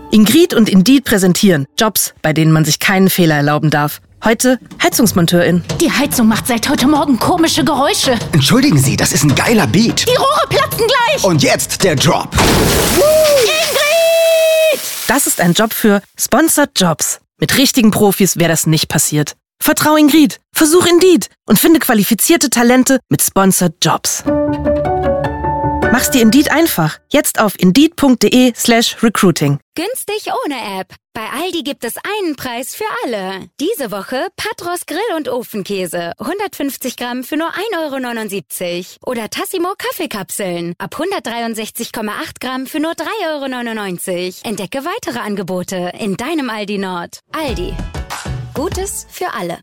Ingrid und Indeed präsentieren Jobs, bei denen man sich keinen Fehler erlauben darf. Heute Heizungsmonteurin. Die Heizung macht seit heute Morgen komische Geräusche. Entschuldigen Sie, das ist ein geiler Beat. Die Rohre platzen gleich. Und jetzt der Drop. Ingrid! Das ist ein Job für Sponsored Jobs. Mit richtigen Profis wäre das nicht passiert. Vertrau Ingrid, versuch Indeed und finde qualifizierte Talente mit Sponsored Jobs. Mach's dir Indeed einfach. Jetzt auf indeed.de/recruiting. Günstig ohne App. Bei Aldi gibt es einen Preis für alle. Diese Woche Patros Grill- und Ofenkäse. 150 Gramm für nur 1,79 €. Oder Tassimo Kaffeekapseln. Ab 163,8 Gramm für nur 3,99 €. Entdecke weitere Angebote in deinem Aldi Nord. Aldi. Gutes für alle.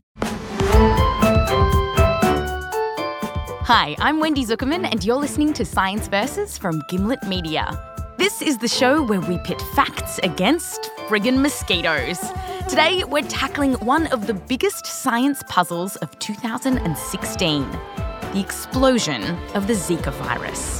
Hi, I'm Wendy Zuckerman and you're listening to Science Versus from Gimlet Media. This is the show where we pit facts against friggin' mosquitoes. Today, we're tackling one of the biggest science puzzles of 2016, the explosion of the Zika virus.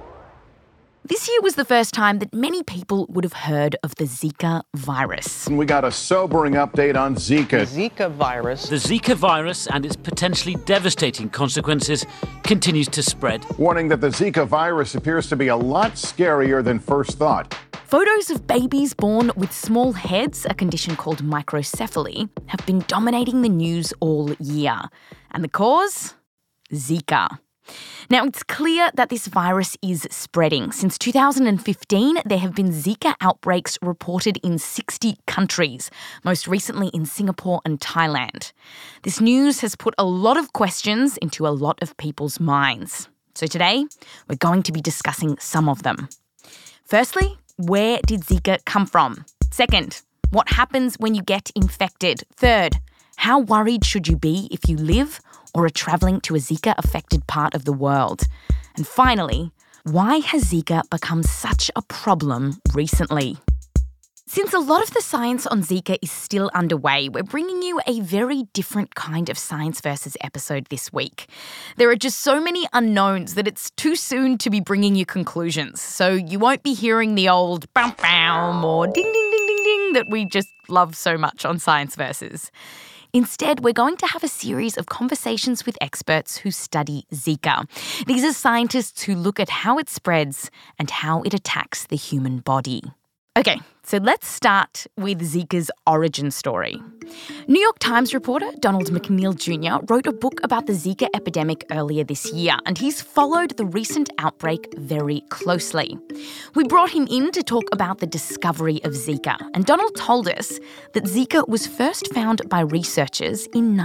This year was the first time that many people would have heard of the Zika virus. We got a sobering update on Zika. Zika virus. The Zika virus and its potentially devastating consequences continues to spread. Warning that the Zika virus appears to be a lot scarier than first thought. Photos of babies born with small heads, a condition called microcephaly, have been dominating the news all year. And the cause? Zika. Now, it's clear that this virus is spreading. Since 2015, there have been Zika outbreaks reported in 60 countries, most recently in Singapore and Thailand. This news has put a lot of questions into a lot of people's minds. So today, we're going to be discussing some of them. Firstly, where did Zika come from? Second, what happens when you get infected? Third, how worried should you be if you live or are travelling to a Zika-affected part of the world? And finally, why has Zika become such a problem recently? Since a lot of the science on Zika is still underway, we're bringing you a very different kind of Science Versus episode this week. There are just so many unknowns that it's too soon to be bringing you conclusions, so you won't be hearing the old bam bam or ding ding ding ding ding that we just love so much on Science Versus. Instead, we're going to have a series of conversations with experts who study Zika. These are scientists who look at how it spreads and how it attacks the human body. Okay, so let's start with Zika's origin story. New York Times reporter Donald McNeil Jr. wrote a book about the Zika epidemic earlier this year, and he's followed the recent outbreak very closely. We brought him in to talk about the discovery of Zika, and Donald told us that Zika was first found by researchers in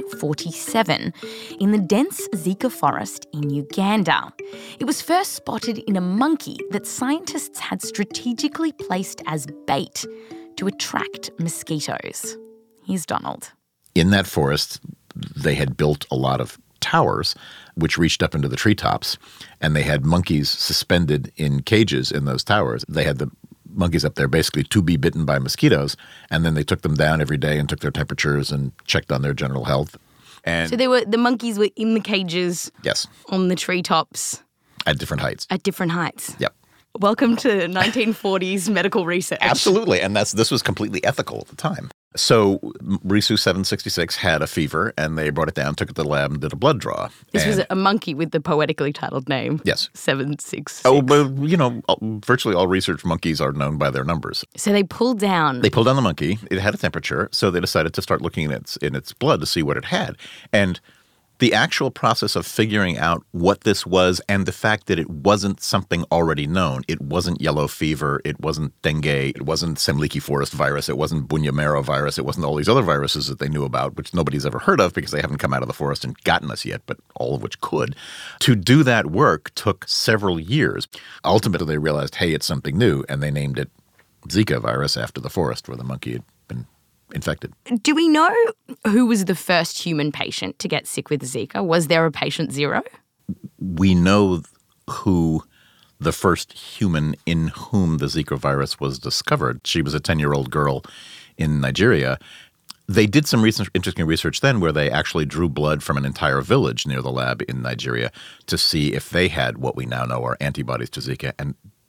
1947 in the dense Zika forest in Uganda. It was first spotted in a monkey that scientists had strategically placed as bait to attract mosquitoes. Here's Donald. In that forest, they had built a lot of towers which reached up into the treetops, and they had monkeys suspended in cages in those towers. They had the monkeys up there basically to be bitten by mosquitoes, and then they took them down every day and took their temperatures and checked on their general health. And so the monkeys were in the cages, yes, on the treetops. At different heights. At different heights. Yep. Welcome to 1940s medical research. Absolutely, and this was completely ethical at the time. So Risu 766 had a fever, and they brought it down, took it to the lab, and did a blood draw. This was a monkey with the poetically titled name. Yes. 766. Oh, but, virtually all research monkeys are known by their numbers. So they pulled down the monkey. It had a temperature, so they decided to start looking in its blood to see what it had. And the actual process of figuring out what this was and the fact that it wasn't something already known. It wasn't yellow fever. It wasn't dengue. It wasn't Semliki forest virus. It wasn't Bunyamero virus. It wasn't all these other viruses that they knew about, which nobody's ever heard of because they haven't come out of the forest and gotten us yet, but all of which could. To do that work took several years. Ultimately, they realized, hey, it's something new, and they named it Zika virus after the forest where the monkey had been infected. Do we know who was the first human patient to get sick with Zika? Was there a patient zero? We know who the first human in whom the Zika virus was discovered. She was a 10-year-old girl in Nigeria. They did some interesting research then where they actually drew blood from an entire village near the lab in Nigeria to see if they had what we now know are antibodies to Zika, and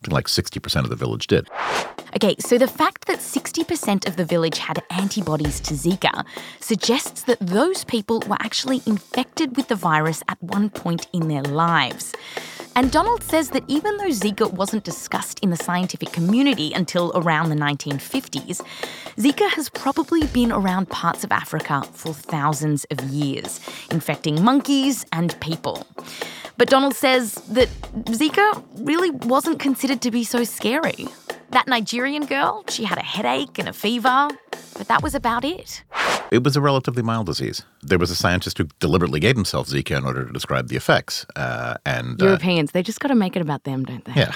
Something like 60% of the village did. Okay, so the fact that 60% of the village had antibodies to Zika suggests that those people were actually infected with the virus at one point in their lives. And Donald says that even though Zika wasn't discussed in the scientific community until around the 1950s, Zika has probably been around parts of Africa for thousands of years, infecting monkeys and people. But Donald says that Zika really wasn't considered to be so scary. That Nigerian girl, she had a headache and a fever, but that was about it. It was a relatively mild disease. There was a scientist who deliberately gave himself Zika in order to describe the effects. Europeans, they just got to make it about them, don't they? Yeah.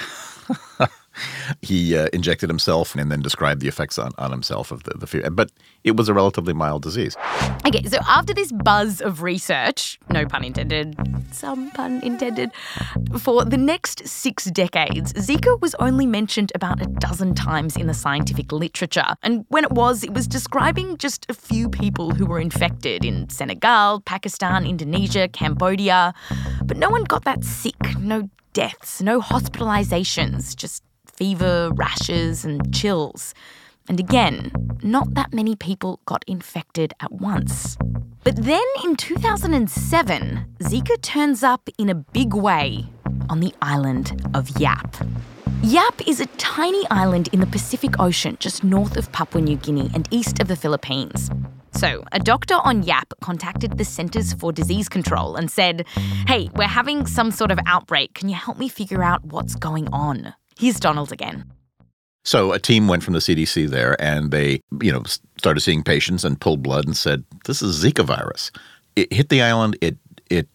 He injected himself and then described the effects on himself of the fear. But it was a relatively mild disease. Okay, so after this buzz of research, no pun intended, some pun intended, for the next 6 decades, Zika was only mentioned about a dozen times in the scientific literature. And when it was describing just a few people who were infected in Senegal, Pakistan, Indonesia, Cambodia. But no one got that sick, no deaths, no hospitalizations, just fever, rashes and chills. And again, not that many people got infected at once. But then in 2007, Zika turns up in a big way on the island of Yap. Yap is a tiny island in the Pacific Ocean just north of Papua New Guinea and east of the Philippines. So, a doctor on Yap contacted the Centers for Disease Control and said, "Hey, we're having some sort of outbreak. Can you help me figure out what's going on?" Here's Donald again. So a team went from the CDC there and they, started seeing patients and pulled blood and said, this is Zika virus. It hit the island. It hit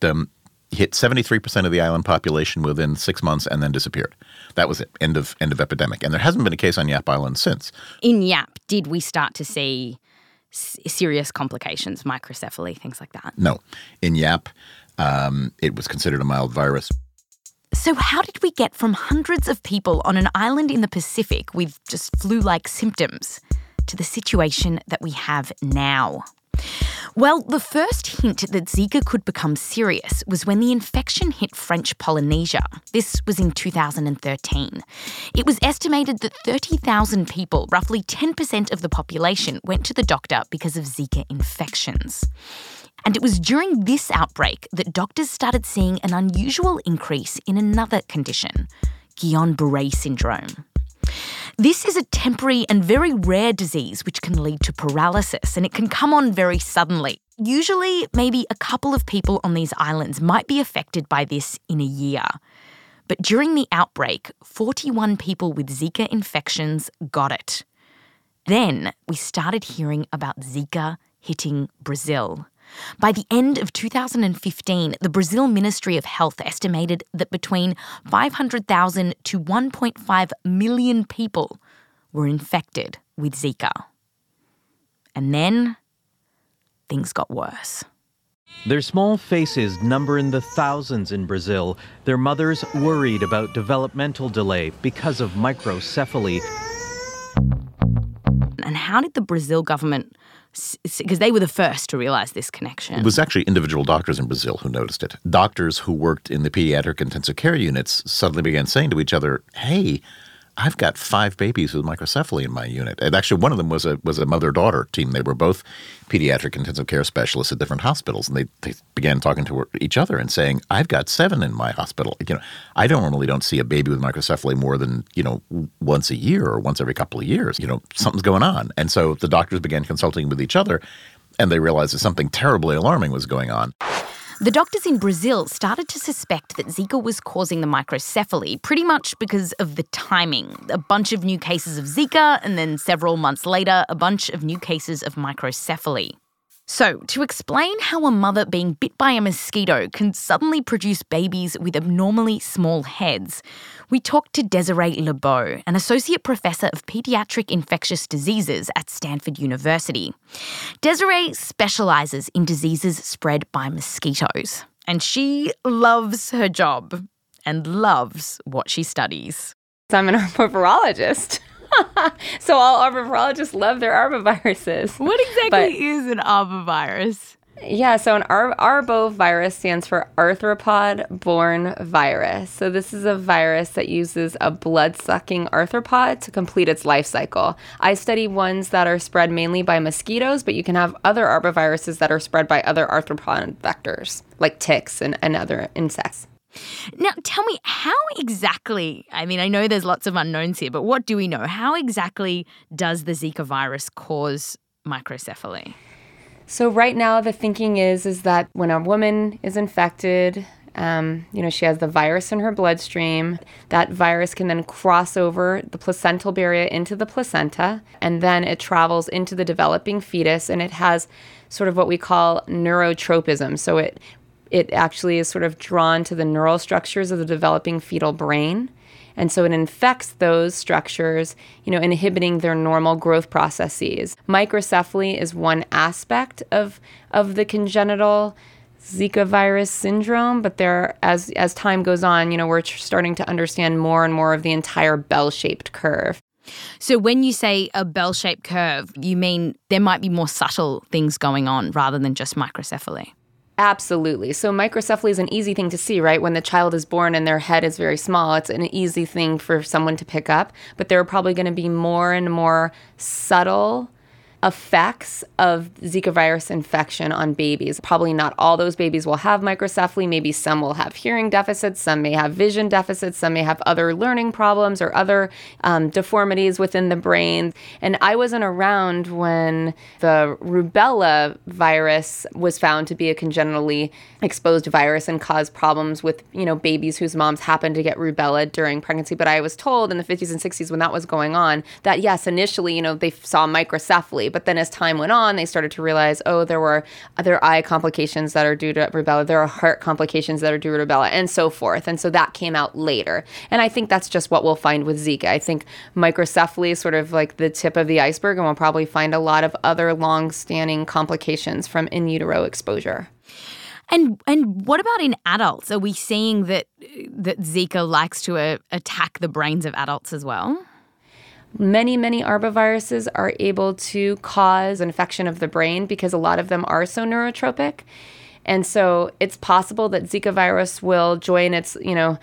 73% of the island population within 6 months and then disappeared. That was it. End of epidemic. And there hasn't been a case on Yap Island since. In Yap, did we start to see serious complications, microcephaly, things like that? No. In Yap, it was considered a mild virus. So how did we get from hundreds of people on an island in the Pacific with just flu-like symptoms to the situation that we have now? Well, the first hint that Zika could become serious was when the infection hit French Polynesia. This was in 2013. It was estimated that 30,000 people, roughly 10% of the population, went to the doctor because of Zika infections. And it was during this outbreak that doctors started seeing an unusual increase in another condition, Guillain-Barré syndrome. This is a temporary and very rare disease which can lead to paralysis, and it can come on very suddenly. Usually, maybe a couple of people on these islands might be affected by this in a year. But during the outbreak, 41 people with Zika infections got it. Then we started hearing about Zika hitting Brazil. By the end of 2015, the Brazil Ministry of Health estimated that between 500,000 to 1.5 million people were infected with Zika. And then things got worse. Their small faces number in the thousands in Brazil. Their mothers worried about developmental delay because of microcephaly. And how did the Brazil government, because they were the first to realize this connection? It was actually individual doctors in Brazil who noticed it. Doctors who worked in the pediatric intensive care units suddenly began saying to each other, hey, I've got 5 babies with microcephaly in my unit. And actually one of them was a mother-daughter team. They were both pediatric intensive care specialists at different hospitals. And they began talking to each other and saying, I've got 7 in my hospital. I normally don't see a baby with microcephaly more than, once a year or once every couple of years. Something's going on. And so the doctors began consulting with each other and they realized that something terribly alarming was going on. The doctors in Brazil started to suspect that Zika was causing the microcephaly pretty much because of the timing. A bunch of new cases of Zika and then several months later, a bunch of new cases of microcephaly. So, to explain how a mother being bit by a mosquito can suddenly produce babies with abnormally small heads, we talked to Desiree Lebeau, an associate professor of pediatric infectious diseases at Stanford University. Desiree specialises in diseases spread by mosquitoes, and she loves her job and loves what she studies. I'm an arbovirologist. So all arbovirologists love their arboviruses. What exactly is an arbovirus? Yeah, so an arbovirus stands for arthropod-borne virus. So this is a virus that uses a blood-sucking arthropod to complete its life cycle. I study ones that are spread mainly by mosquitoes, but you can have other arboviruses that are spread by other arthropod vectors, like ticks and other insects. Now, tell me, how exactly, I mean, I know there's lots of unknowns here, but what do we know? How exactly does the Zika virus cause microcephaly? So right now the thinking is that when a woman is infected, she has the virus in her bloodstream, that virus can then cross over the placental barrier into the placenta, and then it travels into the developing fetus, and it has sort of what we call neurotropism. So it actually is sort of drawn to the neural structures of the developing fetal brain. And so it infects those structures, inhibiting their normal growth processes. Microcephaly is one aspect of the congenital Zika virus syndrome, but as time goes on, we're starting to understand more and more of the entire bell-shaped curve. So when you say a bell-shaped curve, you mean there might be more subtle things going on rather than just microcephaly? Absolutely. So microcephaly is an easy thing to see, right? When the child is born and their head is very small, it's an easy thing for someone to pick up. But there are probably going to be more and more subtle effects of Zika virus infection on babies. Probably not all those babies will have microcephaly. Maybe some will have hearing deficits, some may have vision deficits, some may have other learning problems or other deformities within the brain. And I wasn't around when the rubella virus was found to be a congenitally exposed virus and cause problems with, babies whose moms happened to get rubella during pregnancy. But I was told in the 50s and 60s when that was going on that yes, initially, they saw microcephaly. But then as time went on, they started to realize, there were other eye complications that are due to rubella. There are heart complications that are due to rubella and so forth. And so that came out later. And I think that's just what we'll find with Zika. I think microcephaly is sort of like the tip of the iceberg, and we'll probably find a lot of other long-standing complications from in utero exposure. And what about in adults? Are we seeing that Zika likes to attack the brains of adults as well? Many, many arboviruses are able to cause infection of the brain because a lot of them are so neurotropic. And so it's possible that Zika virus will join its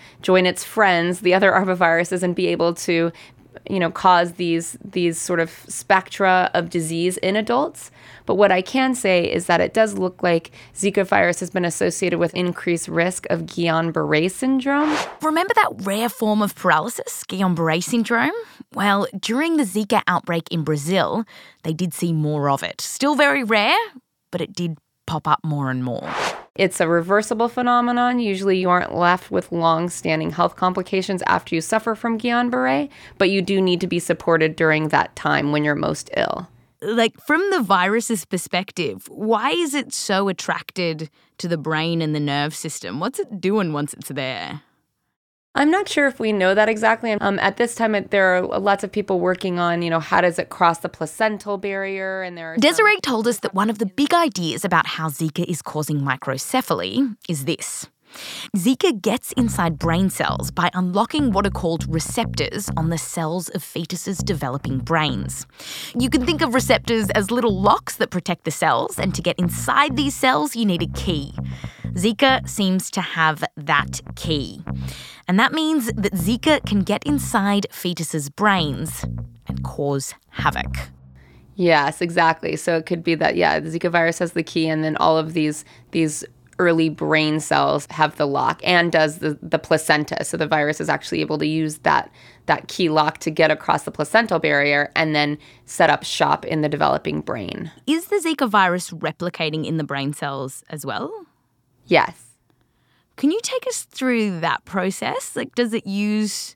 friends, the other arboviruses, and be able to, cause these sort of spectra of disease in adults. But what I can say is that it does look like Zika virus has been associated with increased risk of Guillain-Barré syndrome. Remember that rare form of paralysis, Guillain-Barré syndrome? Well, during the Zika outbreak in Brazil, they did see more of it. Still very rare, but it did pop up more and more. It's a reversible phenomenon. Usually you aren't left with long-standing health complications after you suffer from Guillain-Barré, but you do need to be supported during that time when you're most ill. Like, from the virus's perspective, why is it so attracted to the brain and the nerve system? What's it doing once it's there? I'm not sure if we know that exactly. At this time, there are lots of people working on, how does it cross the placental barrier? And Desiree told us that one of the big ideas about how Zika is causing microcephaly is this. Zika gets inside brain cells by unlocking what are called receptors on the cells of fetuses' developing brains. You can think of receptors as little locks that protect the cells, and to get inside these cells, you need a key. Zika seems to have that key. And that means that Zika can get inside fetuses' brains and cause havoc. Yes, exactly. So it could be that, the Zika virus has the key, and then all of these early brain cells have the lock, and does the placenta. So the virus is actually able to use that key lock to get across the placental barrier and then set up shop in the developing brain. Is the Zika virus replicating in the brain cells as well? Yes. Can you take us through that process? Like, does it use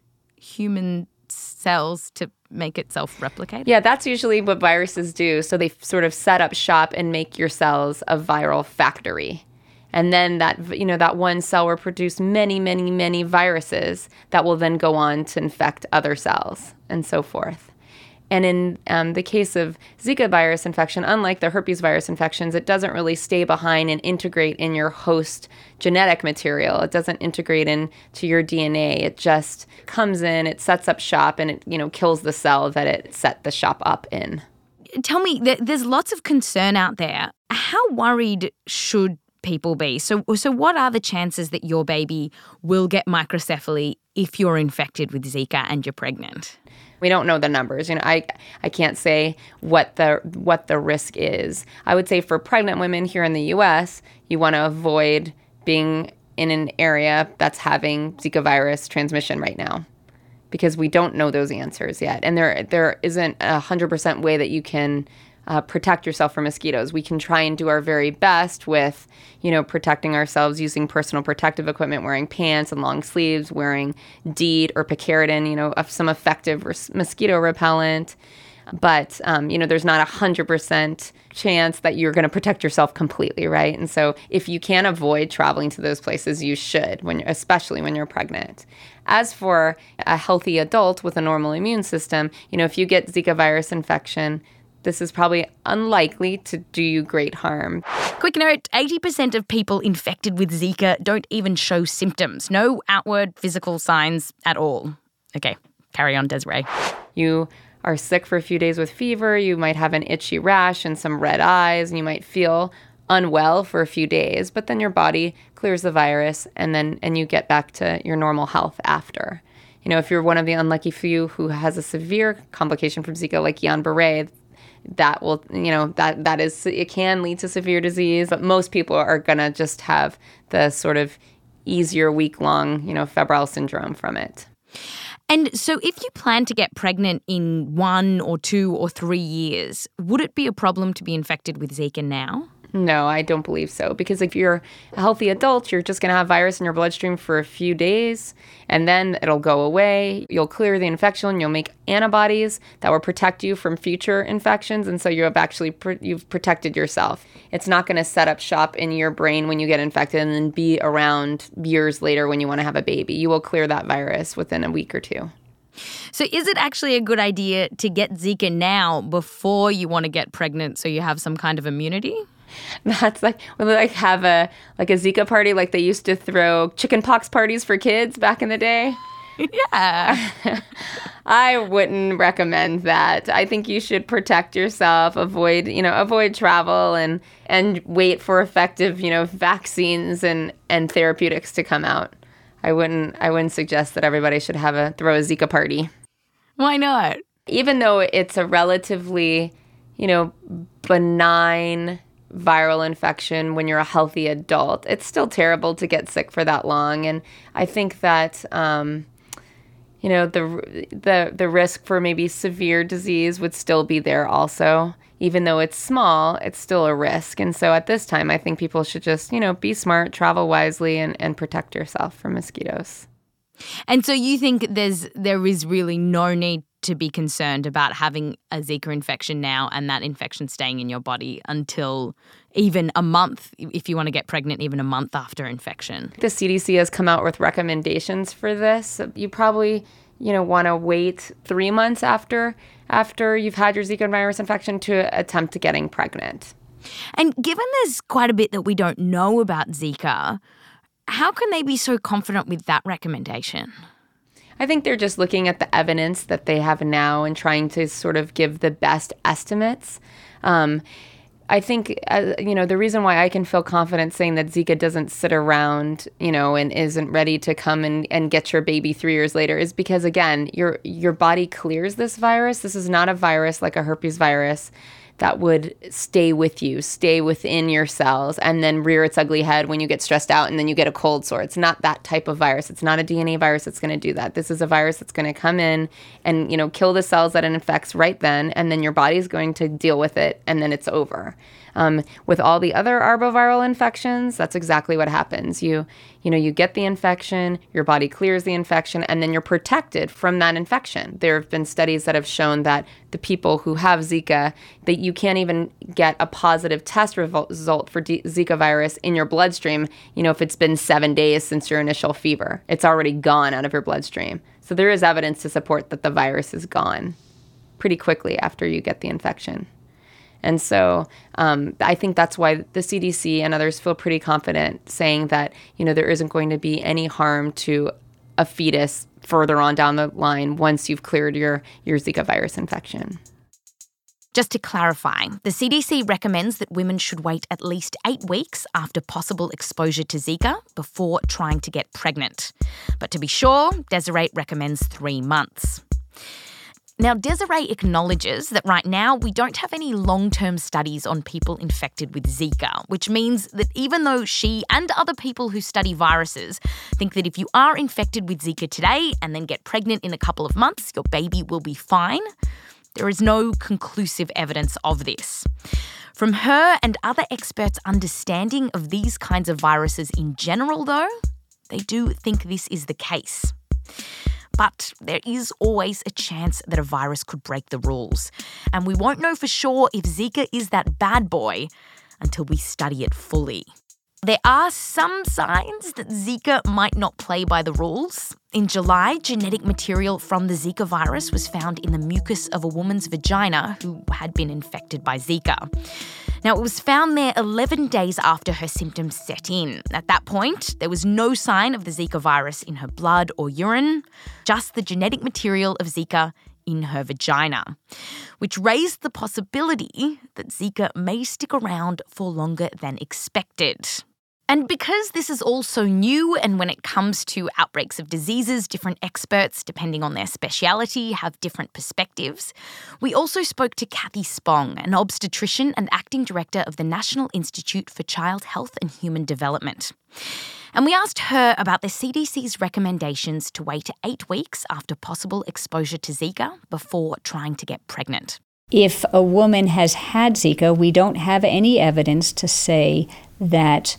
human cells to make itself replicate? Yeah, that's usually what viruses do. So they sort of set up shop and make your cells a viral factory. And then that one cell will produce many, many, many viruses that will then go on to infect other cells and so forth. And in the case of Zika virus infection, unlike the herpes virus infections, it doesn't really stay behind and integrate in your host genetic material. It doesn't integrate into your DNA. It just comes in, it sets up shop, and it kills the cell that it set the shop up in. tell me, there's lots of concern out there. How worried should people be? So what are the chances that your baby will get microcephaly if you're infected with Zika and you're pregnant? We don't know the numbers. I can't say what the risk is. I would say for pregnant women here in the U.S., you want to avoid being in an area that's having Zika virus transmission right now, because we don't know those answers yet. And there isn't 100% way that you can protect yourself from mosquitoes. We can try and do our very best with, protecting ourselves using personal protective equipment, wearing pants and long sleeves, wearing DEET or picaridin, some effective mosquito repellent. But, there's not 100% chance that you're going to protect yourself completely, right? And so if you can avoid traveling to those places, you should, especially when you're pregnant. As for a healthy adult with a normal immune system, if you get Zika virus infection, this is probably unlikely to do you great harm. Quick note, 80% of people infected with Zika don't even show symptoms. No outward physical signs at all. Okay, carry on, Desiree. You are sick for a few days with fever, you might have an itchy rash and some red eyes, and you might feel unwell for a few days, but then your body clears the virus and you get back to your normal health after. If you're one of the unlucky few who has a severe complication from Zika, like Guillain-Barré, that will, that is, it can lead to severe disease, but most people are going to just have the sort of easier week-long, febrile syndrome from it. And so if you plan to get pregnant in 1 or 2 or 3 years, would it be a problem to be infected with Zika now? No, I don't believe so. Because if you're a healthy adult, you're just going to have virus in your bloodstream for a few days, and then it'll go away. You'll clear the infection. You'll make antibodies that will protect you from future infections. And so you have actually you've protected yourself. It's not going to set up shop in your brain when you get infected and then be around years later when you want to have a baby. You will clear that virus within a week or 2. So is it actually a good idea to get Zika now before you want to get pregnant so you have some kind of immunity? That's like when they have a Zika party, like they used to throw chicken pox parties for kids back in the day. Yeah. I wouldn't recommend that. I think you should protect yourself, avoid travel and wait for effective, vaccines and therapeutics to come out. I wouldn't suggest that everybody should throw a Zika party. Why not? Even though it's a relatively, benign viral infection when you're a healthy adult, it's still terrible to get sick for that long. And I think that, the risk for maybe severe disease would still be there also. Even though it's small, it's still a risk. And so at this time, I think people should just, be smart, travel wisely, and protect yourself from mosquitoes. And so you think there is really no need to be concerned about having a Zika infection now and that infection staying in your body until even a month, if you want to get pregnant, even a month after infection? The CDC has come out with recommendations for this. You probably, want to wait 3 months after you've had your Zika virus infection to attempt getting pregnant. And given there's quite a bit that we don't know about Zika, how can they be so confident with that recommendation? I think they're just looking at the evidence that they have now and trying to sort of give the best estimates. I think, the reason why I can feel confident saying that Zika doesn't sit around, and isn't ready to come and get your baby 3 years later is because, again, your body clears this virus. This is not a virus like a herpes virus that would stay with you, stay within your cells, and then rear its ugly head when you get stressed out and then you get a cold sore. It's not that type of virus. It's not a DNA virus that's going to do that. This is a virus that's going to come in and, kill the cells that it infects right then, and then your body's going to deal with it, and then it's over. With all the other arboviral infections, that's exactly what happens. You get the infection, your body clears the infection, and then you're protected from that infection. There have been studies that have shown that the people who have Zika, that you can't even get a positive test result for Zika virus in your bloodstream, if it's been 7 days since your initial fever. It's already gone out of your bloodstream. So there is evidence to support that the virus is gone pretty quickly after you get the infection. And so I think that's why the CDC and others feel pretty confident saying that, there isn't going to be any harm to a fetus further on down the line once you've cleared your Zika virus infection. Just to clarify, the CDC recommends that women should wait at least 8 weeks after possible exposure to Zika before trying to get pregnant. But to be sure, Desiree recommends 3 months. Now, Desiree acknowledges that right now we don't have any long-term studies on people infected with Zika, which means that even though she and other people who study viruses think that if you are infected with Zika today and then get pregnant in a couple of months, your baby will be fine, there is no conclusive evidence of this. From her and other experts' understanding of these kinds of viruses in general, though, they do think this is the case. But there is always a chance that a virus could break the rules. And we won't know for sure if Zika is that bad boy until we study it fully. There are some signs that Zika might not play by the rules. In July, genetic material from the Zika virus was found in the mucus of a woman's vagina who had been infected by Zika. Now, it was found there 11 days after her symptoms set in. At that point, there was no sign of the Zika virus in her blood or urine, just the genetic material of Zika in her vagina, which raised the possibility that Zika may stick around for longer than expected. And because this is all so new, and when it comes to outbreaks of diseases, different experts, depending on their speciality, have different perspectives, we also spoke to Kathy Spong, an obstetrician and acting director of the National Institute for Child Health and Human Development. And we asked her about the CDC's recommendations to wait 8 weeks after possible exposure to Zika before trying to get pregnant. If a woman has had Zika, we don't have any evidence to say that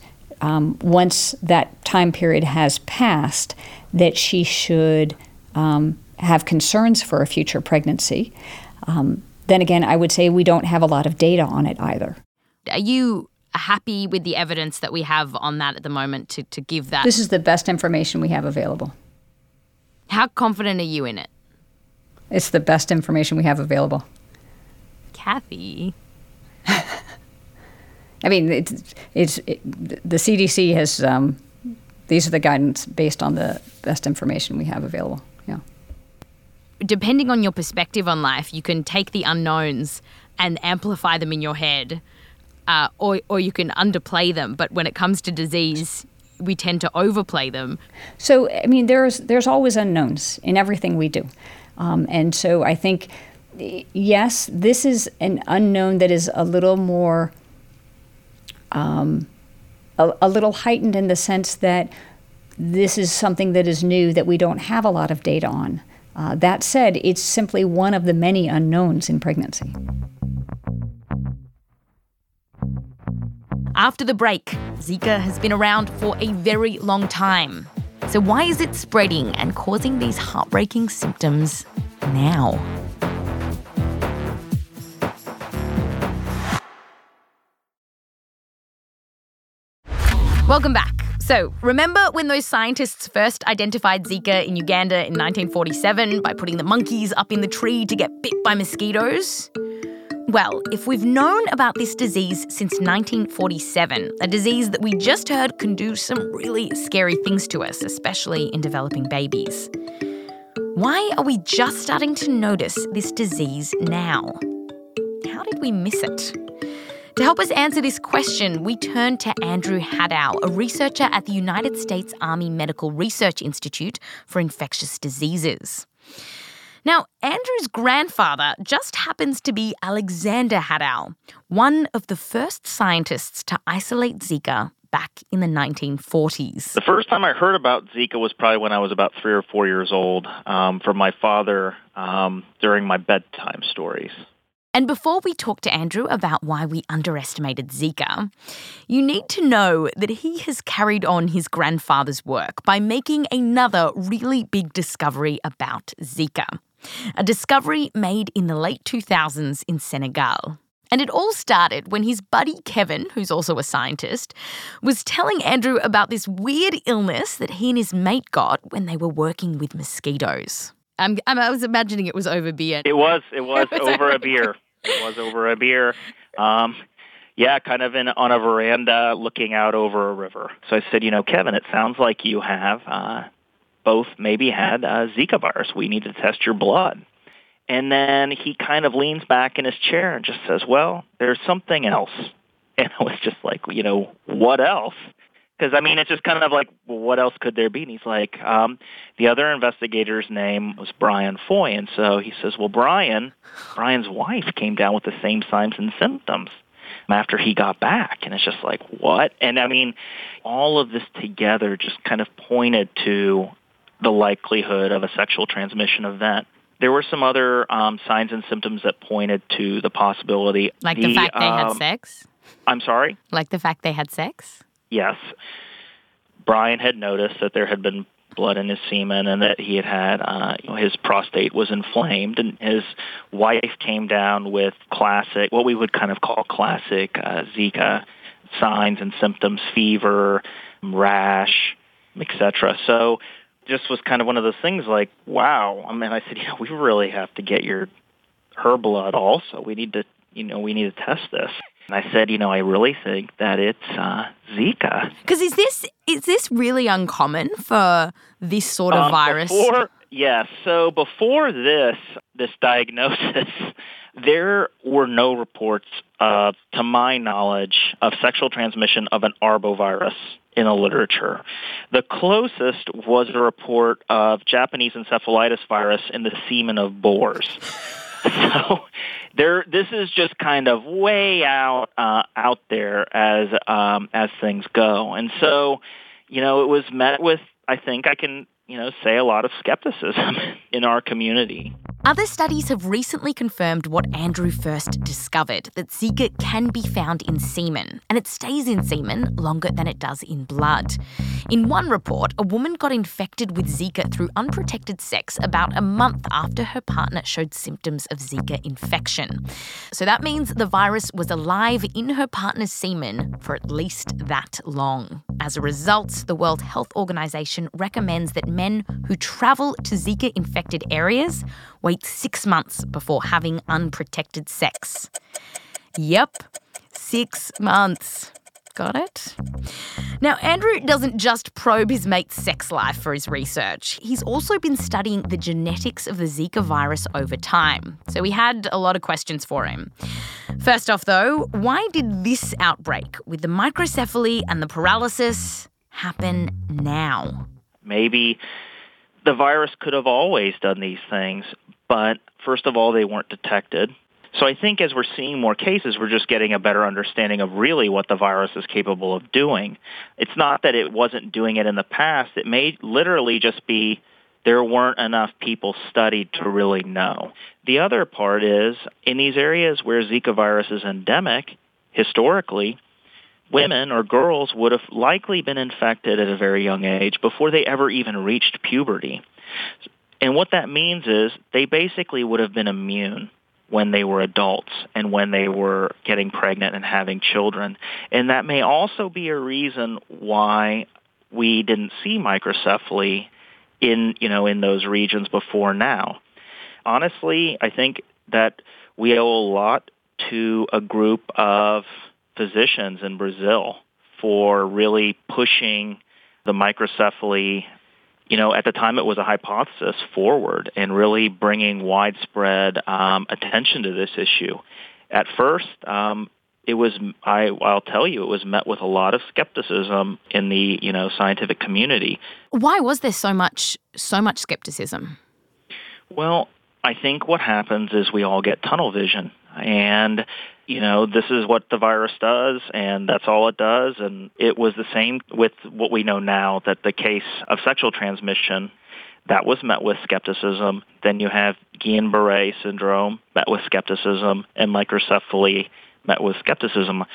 once that time period has passed, that she should have concerns for a future pregnancy. Then again, I would say we don't have a lot of data on it either. Are you happy with the evidence that we have on that at the moment to give that? This is the best information we have available. How confident are you in it? It's the best information we have available. Kathy? I mean, the CDC has, these are the guidance based on the best information we have available, yeah. Depending on your perspective on life, you can take the unknowns and amplify them in your head, or you can underplay them. But when it comes to disease, we tend to overplay them. So, I mean, there's always unknowns in everything we do. And so I think, yes, this is an unknown that is a little more... a little heightened in the sense that this is something that is new that we don't have a lot of data on. That said, it's simply one of the many unknowns in pregnancy. After the break, Zika has been around for a very long time. So why is it spreading and causing these heartbreaking symptoms now? Welcome back. So, remember when those scientists first identified Zika in Uganda in 1947 by putting the monkeys up in the tree to get bit by mosquitoes? Well, if we've known about this disease since 1947, a disease that we just heard can do some really scary things to us, especially in developing babies, why are we just starting to notice this disease now? How did we miss it? To help us answer this question, we turn to Andrew Hadow, a researcher at the United States Army Medical Research Institute for Infectious Diseases. Now, Andrew's grandfather just happens to be Alexander Hadow, one of the first scientists to isolate Zika back in the 1940s. The first time I heard about Zika was probably when I was about 3 or 4 years old from my father during my bedtime stories. And before we talk to Andrew about why we underestimated Zika, you need to know that he has carried on his grandfather's work by making another really big discovery about Zika. A discovery made in the late 2000s in Senegal. And it all started when his buddy Kevin, who's also a scientist, was telling Andrew about this weird illness that he and his mate got when they were working with mosquitoes. I was imagining it was over beer. It was over a beer. It was over a beer. Kind of on a veranda looking out over a river. So I said, Kevin, it sounds like you have both maybe had Zika virus. We need to test your blood. And then he kind of leans back in his chair and just says, well, there's something else. And I was just like, what else? Because, it's just kind of like, well, what else could there be? And he's like, the other investigator's name was Brian Foy. And so he says, well, Brian's wife came down with the same signs and symptoms after he got back. And it's just like, what? And, all of this together just kind of pointed to the likelihood of a sexual transmission event. There were some other signs and symptoms that pointed to the possibility. Like the fact they had sex? I'm sorry? Like the fact they had sex? Yes. Brian had noticed that there had been blood in his semen and that he had his prostate was inflamed, and his wife came down with what we would kind of call classic Zika signs and symptoms, fever, rash, etc. So just was kind of one of those things like, wow. I said, we really have to get her blood also. We need to test this. And I said, I really think that it's Zika. Because is this really uncommon for this sort of virus? Yes. So before this diagnosis, there were no reports, to my knowledge, of sexual transmission of an arbovirus in the literature. The closest was a report of Japanese encephalitis virus in the semen of boars. So this is just kind of way out there as things go. And so, it was met with, I think I can, say a lot of skepticism in our community. Other studies have recently confirmed what Andrew first discovered, that Zika can be found in semen, and it stays in semen longer than it does in blood. In one report, a woman got infected with Zika through unprotected sex about a month after her partner showed symptoms of Zika infection. So that means the virus was alive in her partner's semen for at least that long. As a result, the World Health Organization recommends that men who travel to Zika-infected areas wait 6 months before having unprotected sex. Yep, 6 months. Got it? Now, Andrew doesn't just probe his mate's sex life for his research. He's also been studying the genetics of the Zika virus over time. So we had a lot of questions for him. First off, though, why did this outbreak with the microcephaly and the paralysis happen now? Maybe the virus could have always done these things, but first of all, they weren't detected. So I think as we're seeing more cases, we're just getting a better understanding of really what the virus is capable of doing. It's not that it wasn't doing it in the past. It may literally just be there weren't enough people studied to really know. The other part is, in these areas where Zika virus is endemic, historically, women or girls would have likely been infected at a very young age before they ever even reached puberty. And what that means is they basically would have been immune when they were adults and when they were getting pregnant and having children. And that may also be a reason why we didn't see microcephaly in those regions before now. Honestly, I think that we owe a lot to a group of physicians in Brazil for really pushing the microcephaly, at the time it was a hypothesis, forward and really bringing widespread attention to this issue. At first, I'll tell you, it was met with a lot of skepticism in the, scientific community. Why was there so much skepticism? Well, I think what happens is we all get tunnel vision, and this is what the virus does, and that's all it does. And it was the same with what we know now, that the case of sexual transmission, that was met with skepticism. Then you have Guillain-Barré syndrome, met with skepticism, and microcephaly, met with skepticism.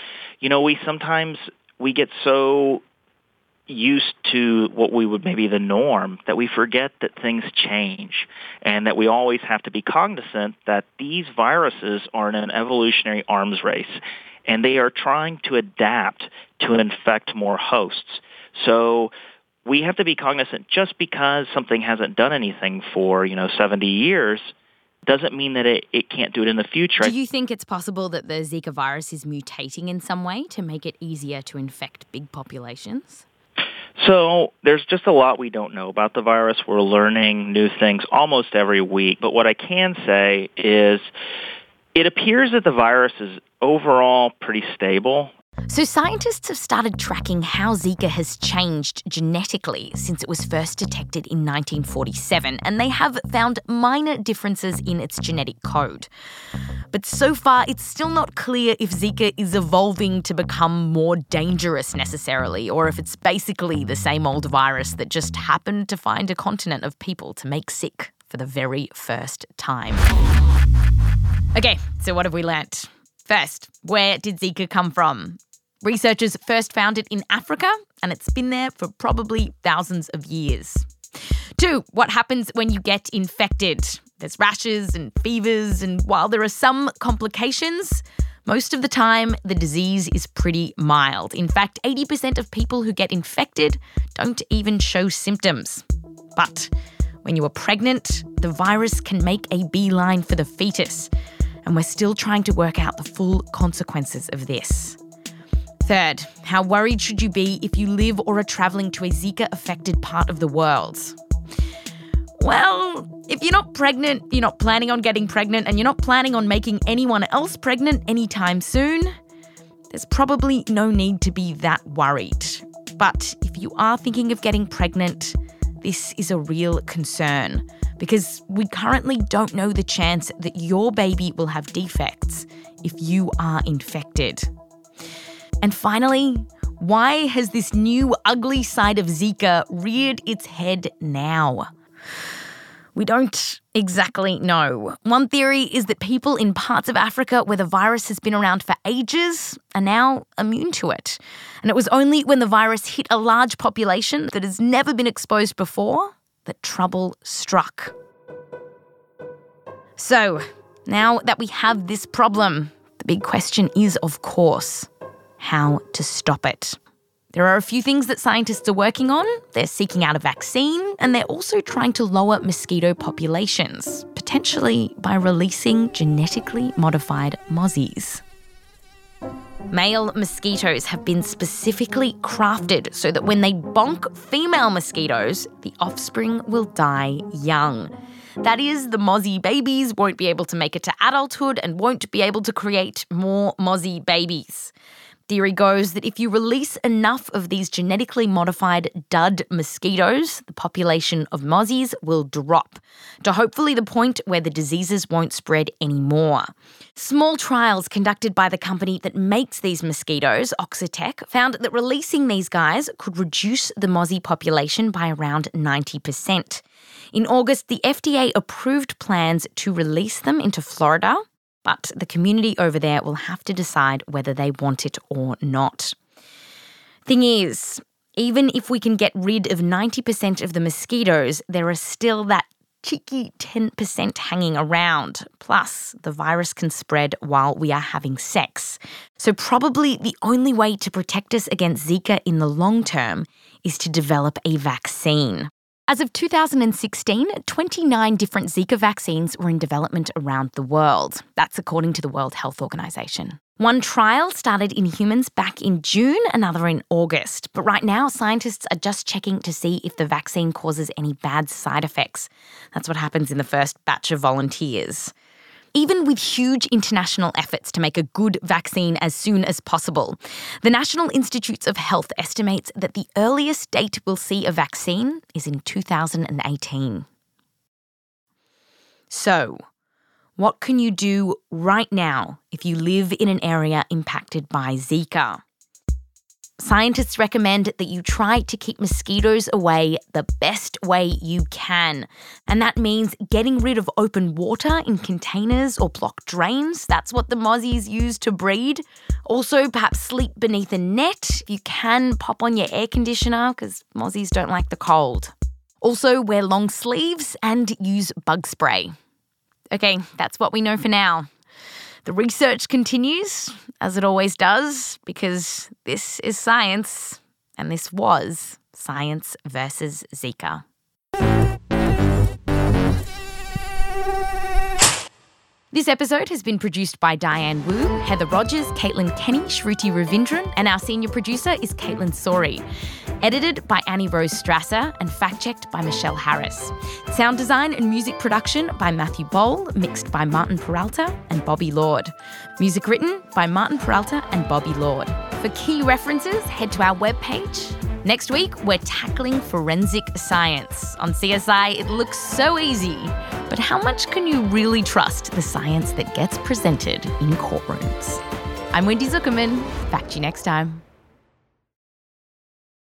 We get so used to what we would maybe the norm that we forget that things change, and that we always have to be cognizant that these viruses are in an evolutionary arms race, and they are trying to adapt to infect more hosts. So we have to be cognizant, just because something hasn't done anything for 70 years doesn't mean that it can't do it in the future. Do you think it's possible that the Zika virus is mutating in some way to make it easier to infect big populations? So there's just a lot we don't know about the virus. We're learning new things almost every week. But what I can say is it appears that the virus is overall pretty stable. So scientists have started tracking how Zika has changed genetically since it was first detected in 1947, and they have found minor differences in its genetic code. But so far, it's still not clear if Zika is evolving to become more dangerous necessarily, or if it's basically the same old virus that just happened to find a continent of people to make sick for the very first time. Okay, so what have we learnt? First, where did Zika come from? Researchers first found it in Africa, and it's been there for probably thousands of years. 2, what happens when you get infected? There's rashes and fevers, and while there are some complications, most of the time the disease is pretty mild. In fact, 80% of people who get infected don't even show symptoms. But when you are pregnant, the virus can make a beeline for the fetus, and we're still trying to work out the full consequences of this. 3rd, how worried should you be if you live or are travelling to a Zika-affected part of the world? Well, if you're not pregnant, you're not planning on getting pregnant, and you're not planning on making anyone else pregnant anytime soon, there's probably no need to be that worried. But if you are thinking of getting pregnant, this is a real concern because we currently don't know the chance that your baby will have defects if you are infected. And finally, why has this new ugly side of Zika reared its head now? We don't exactly know. One theory is that people in parts of Africa where the virus has been around for ages are now immune to it. And it was only when the virus hit a large population that has never been exposed before that trouble struck. So, now that we have this problem, the big question is, of course, how to stop it. There are a few things that scientists are working on. They're seeking out a vaccine, and they're also trying to lower mosquito populations, potentially by releasing genetically modified mozzies. Male mosquitoes have been specifically crafted so that when they bonk female mosquitoes, the offspring will die young. That is, the mozzie babies won't be able to make it to adulthood and won't be able to create more mozzie babies. Theory goes that if you release enough of these genetically modified dud mosquitoes, the population of mozzies will drop to hopefully the point where the diseases won't spread anymore. Small trials conducted by the company that makes these mosquitoes, Oxitec, found that releasing these guys could reduce the mozzie population by around 90%. In August, the FDA approved plans to release them into Florida, but the community over there will have to decide whether they want it or not. Thing is, even if we can get rid of 90% of the mosquitoes, there are still that cheeky 10% hanging around. Plus, the virus can spread while we are having sex. So probably the only way to protect us against Zika in the long term is to develop a vaccine. As of 2016, 29 different Zika vaccines were in development around the world. That's according to the World Health Organization. One trial started in humans back in June, another in August. But right now, scientists are just checking to see if the vaccine causes any bad side effects. That's what happens in the first batch of volunteers. Even with huge international efforts to make a good vaccine as soon as possible, the National Institutes of Health estimates that the earliest date we'll see a vaccine is in 2018. So, what can you do right now if you live in an area impacted by Zika? Scientists recommend that you try to keep mosquitoes away the best way you can. And that means getting rid of open water in containers or blocked drains. That's what the mozzies use to breed. Also, perhaps sleep beneath a net. If you can, pop on your air conditioner because mozzies don't like the cold. Also, wear long sleeves and use bug spray. Okay, that's what we know for now. The research continues, as it always does, because this is science, and this was Science versus Zika. This episode has been produced by Diane Wu, Heather Rogers, Caitlin Kenny, Shruti Ravindran, and our senior producer is Caitlin Sori. Edited by Annie Rose Strasser and fact-checked by Michelle Harris. Sound design and music production by Matthew Bowl, mixed by Martin Peralta and Bobby Lord. Music written by Martin Peralta and Bobby Lord. For key references, head to our webpage. Next week, we're tackling forensic science. On CSI, it looks so easy. But how much can you really trust the science that gets presented in courtrooms? I'm Wendy Zuckerman. Back to you next time.